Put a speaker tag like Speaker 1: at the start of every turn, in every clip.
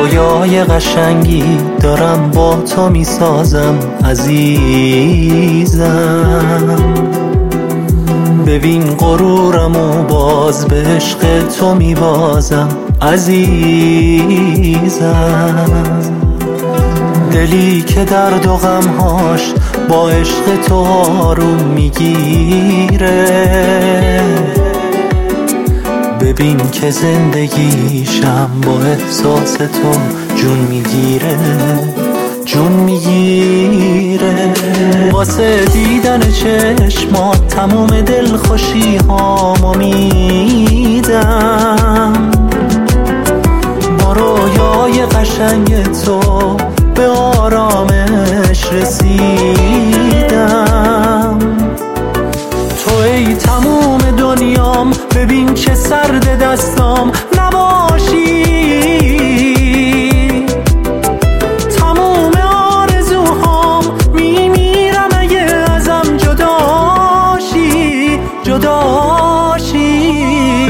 Speaker 1: رویای قشنگی دارم با تو میسازم عزیزم. ببین غرورمو باز به عشق تو میبازم عزیزم. دلی که درد و غمهاش با عشق تو آروم میگیره، ببین که زندگیشم با احساس تو جون میگیره، جون میگیره. واسه دیدن چشمات تموم دلخوشی هامو میدم، با رویای قشنگ تو به آرامش رسیدم. تو ای تموم دنیام، ببین چه سرد دستام نباشی. تموم آرزوهام میمیرم اگه ازم جداشی، جداشی.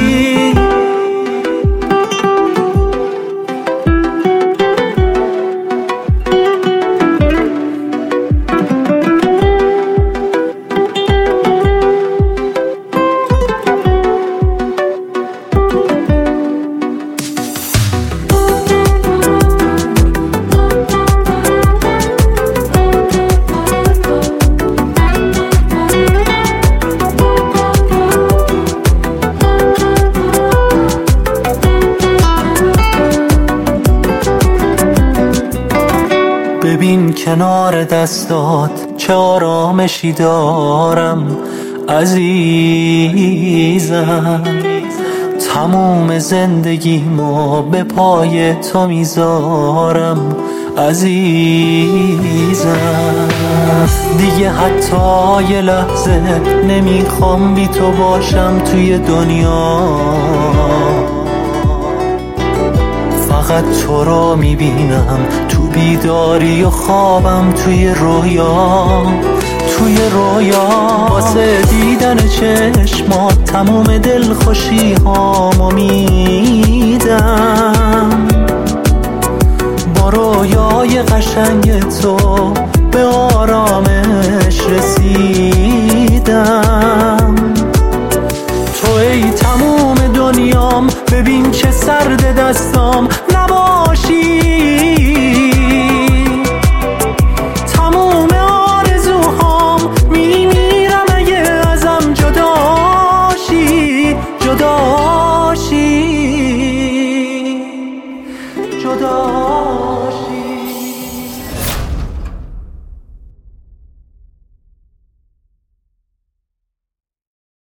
Speaker 1: ببین کنار دستات چه آرامشی دارم عزیزم. تموم زندگیمو به پای تو میذارم عزیزم. دیگه حتی یه لحظه نمیخوام بی تو باشم توی دنیا، فقط تو رو میبینم تو بیداری و خوابم توی رویا، توی رویا. واسه دیدن چشمات تموم دلخوشی هامو میدم، با رویای قشنگ تو به آرامش رسیدم. تو ای تموم دنیام، ببین چه سرد دستام نباشی. تموم آرزوهام میمیرم اگه ازم جداشی، جدا